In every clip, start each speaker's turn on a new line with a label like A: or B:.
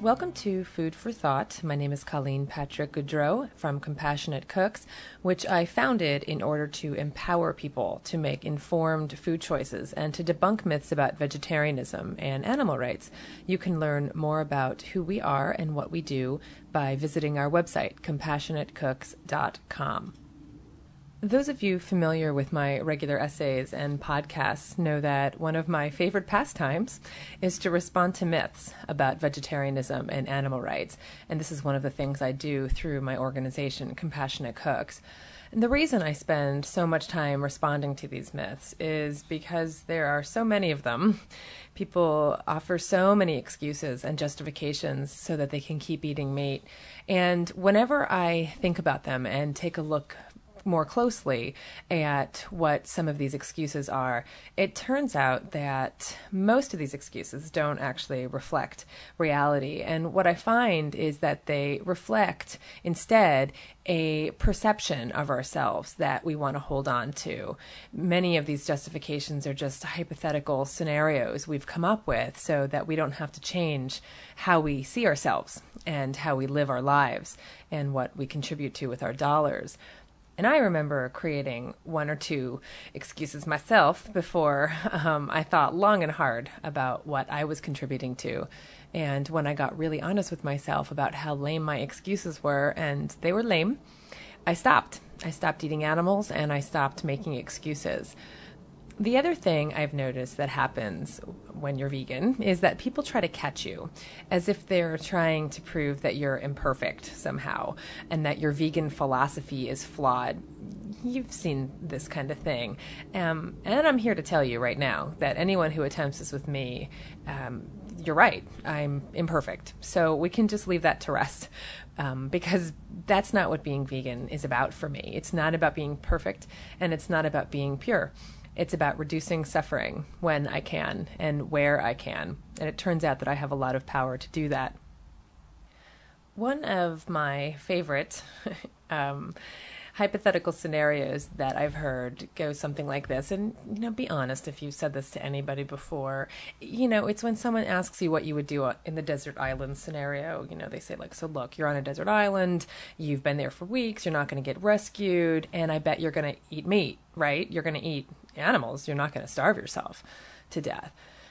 A: Welcome to Food for Thought. My name is Colleen Patrick Goudreau from Compassionate Cooks, which I founded in order to empower people to make informed food choices and to debunk myths about vegetarianism and animal rights. You can learn more about who we are and what we do by visiting our website, compassionatecooks.com. Those of you familiar with my regular essays and podcasts know that one of my favorite pastimes is to respond to myths about vegetarianism and animal rights. And this is one of the things I do through my organization, Compassionate Cooks. And the reason I spend so much time responding to these myths is because there are so many of them. People offer so many excuses and justifications so that they can keep eating meat. And whenever I think about them and take a look more closely at what some of these excuses are, it turns out that most of these excuses don't actually reflect reality. And what I find is that they reflect instead a perception of ourselves that we want to hold on to. Many of these justifications are just hypothetical scenarios we've come up with so that we don't have to change how we see ourselves and how we live our lives and what we contribute to with our dollars. And I remember creating one or two excuses myself before I thought long and hard about what I was contributing to. And when I got really honest with myself about how lame my excuses were, and they were lame, I stopped. I stopped eating animals and I stopped making excuses. The other thing I've noticed that happens when you're vegan is that people try to catch you as if they're trying to prove that you're imperfect somehow and that your vegan philosophy is flawed. You've seen this kind of thing. And I'm here to tell you right now that anyone who attempts this with me, you're right, I'm imperfect. So we can just leave that to rest because that's not what being vegan is about for me. It's not about being perfect and it's not about being pure. It's about reducing suffering when I can and where I can. And it turns out that I have a lot of power to do that. One of my favorite hypothetical scenarios that I've heard goes something like this. And, be honest if you've said this to anybody before. It's when someone asks you what you would do in the desert island scenario. They say so look, you're on a desert island. You've been there for weeks. You're not going to get rescued. And I bet you're going to eat meat, right? You're going to eat animals. You're not going to starve yourself to death.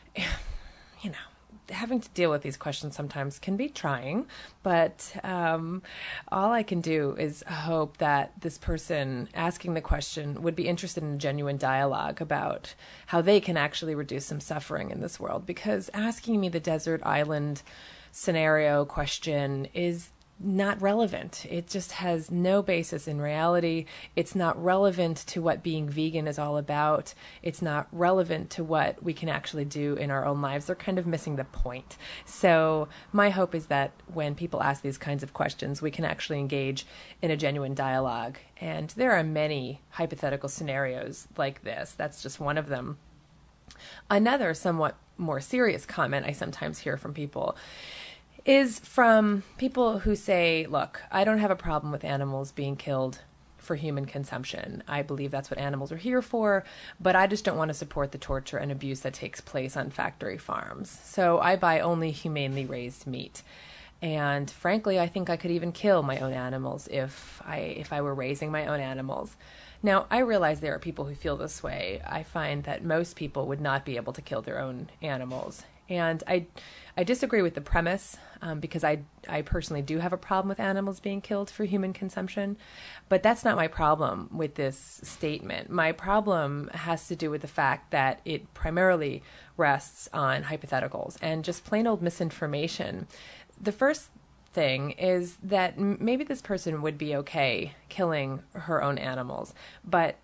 A: Having to deal with these questions sometimes can be trying, but all I can do is hope that this person asking the question would be interested in a genuine dialogue about how they can actually reduce some suffering in this world, because asking me the desert island scenario question is not relevant. It just has no basis in reality. It's not relevant to what being vegan is all about. It's not relevant to what we can actually do in our own lives. They're kind of missing the point. So my hope is that when people ask these kinds of questions, we can actually engage in a genuine dialogue. And there are many hypothetical scenarios like this. That's just one of them. Another somewhat more serious comment I sometimes hear from people is from people who say, look, I don't have a problem with animals being killed for human consumption. I believe that's what animals are here for, but I just don't want to support the torture and abuse that takes place on factory farms. So I buy only humanely raised meat. And frankly, I think I could even kill my own animals if I were raising my own animals. Now, I realize there are people who feel this way. I find that most people would not be able to kill their own animals. And I disagree with the premise because I personally do have a problem with animals being killed for human consumption. But that's not my problem with this statement. My problem has to do with the fact that it primarily rests on hypotheticals and just plain old misinformation. The first thing is that maybe this person would be okay killing her own animals, but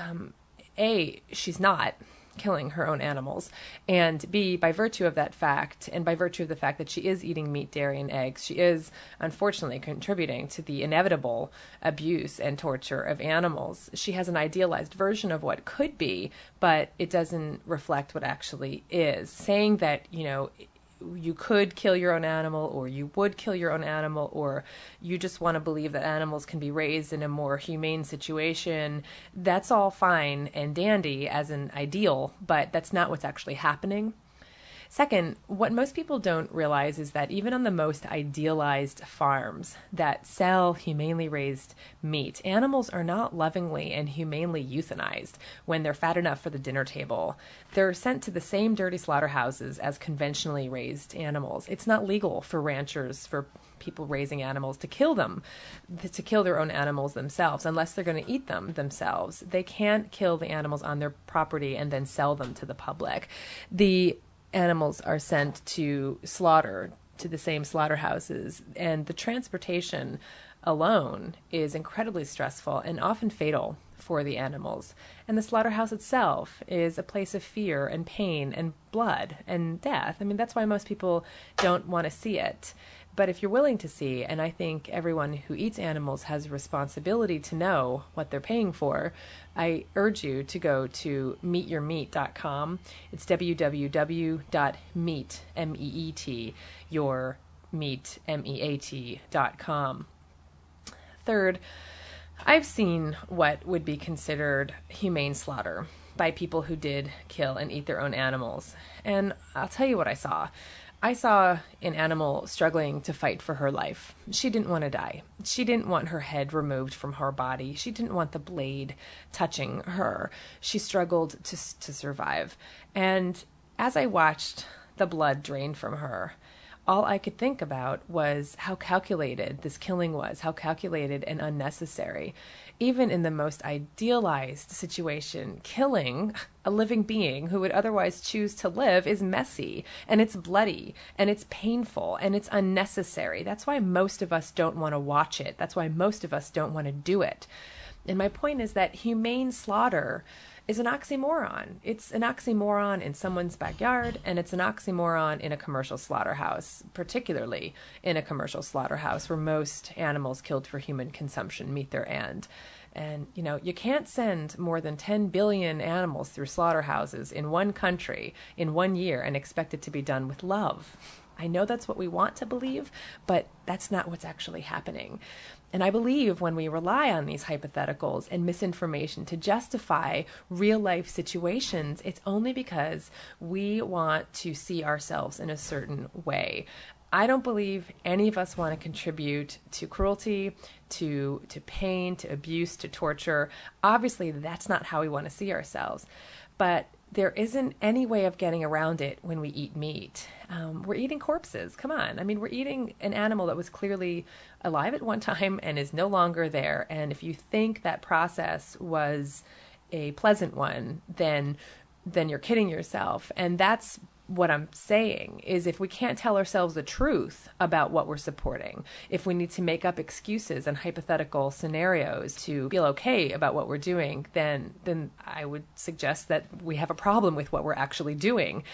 A: A, she's not killing her own animals, and B, by virtue of that fact, and by virtue of the fact that she is eating meat, dairy, and eggs, she is unfortunately contributing to the inevitable abuse and torture of animals. She has an idealized version of what could be, but it doesn't reflect what actually is. Saying that, you could kill your own animal, or you would kill your own animal, or you just want to believe that animals can be raised in a more humane situation, that's all fine and dandy as an ideal, but that's not what's actually happening. Second, what most people don't realize is that even on the most idealized farms that sell humanely raised meat, animals are not lovingly and humanely euthanized when they're fat enough for the dinner table. They're sent to the same dirty slaughterhouses as conventionally raised animals. It's not legal for ranchers, for people raising animals, to kill them, to kill their own animals themselves, unless they're going to eat them themselves. They can't kill the animals on their property and then sell them to the public. The animals are sent to slaughter to the same slaughterhouses, and the transportation alone is incredibly stressful and often fatal for the animals. And the slaughterhouse itself is a place of fear and pain and blood and death. I mean, that's why most people don't want to see it. But if you're willing to see, and I think everyone who eats animals has a responsibility to know what they're paying for, I urge you to go to meetyourmeat.com. It's www.meet, M-E-E-T, your meat, M-E-A-T.com. Third, I've seen what would be considered humane slaughter by people who did kill and eat their own animals. And I'll tell you what I saw. I saw an animal struggling to fight for her life. She didn't want to die. She didn't want her head removed from her body. She didn't want the blade touching her. She struggled to survive. And as I watched the blood drain from her, all I could think about was how calculated this killing was, how calculated and unnecessary. Even in the most idealized situation, killing a living being who would otherwise choose to live is messy, and it's bloody, and it's painful, and it's unnecessary. That's why most of us don't want to watch it. That's why most of us don't want to do it. And my point is that humane slaughter is an oxymoron. It's an oxymoron in someone's backyard, and it's an oxymoron in a commercial slaughterhouse, particularly in a commercial slaughterhouse where most animals killed for human consumption meet their end. And, you know, you can't send more than 10 billion animals through slaughterhouses in one country in 1 year and expect it to be done with love. I know that's what we want to believe, but that's not what's actually happening. And I believe when we rely on these hypotheticals and misinformation to justify real life situations, it's only because we want to see ourselves in a certain way. I don't believe any of us want to contribute to cruelty, to pain, to abuse, to torture. Obviously, that's not how we want to see ourselves. But there isn't any way of getting around it when we eat meat. We're eating corpses. Come on. I mean, we're eating an animal that was clearly alive at one time and is no longer there. And if you think that process was a pleasant one, then you're kidding yourself. And that's what I'm saying, is if we can't tell ourselves the truth about what we're supporting, if we need to make up excuses and hypothetical scenarios to feel okay about what we're doing, then I would suggest that we have a problem with what we're actually doing.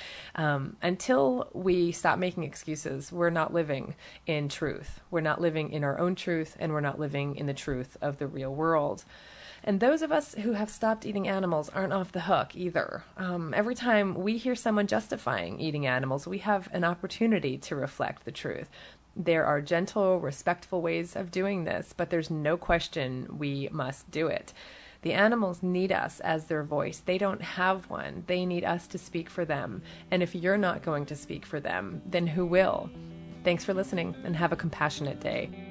A: Until we stop making excuses, we're not living in truth. We're not living in our own truth, and we're not living in the truth of the real world. And those of us who have stopped eating animals aren't off the hook either. Every time we hear someone justifying eating animals, we have an opportunity to reflect the truth. There are gentle, respectful ways of doing this, but there's no question we must do it. The animals need us as their voice. They don't have one. They need us to speak for them. And if you're not going to speak for them, then who will? Thanks for listening, and have a compassionate day.